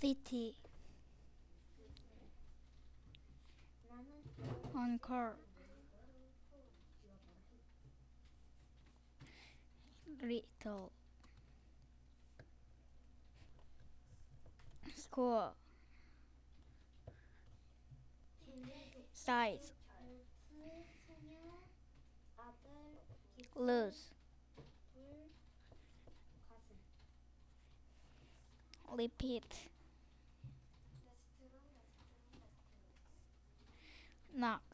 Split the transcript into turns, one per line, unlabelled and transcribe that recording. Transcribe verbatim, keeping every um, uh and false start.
city, encore, little, score, size, lose, repeat, knock,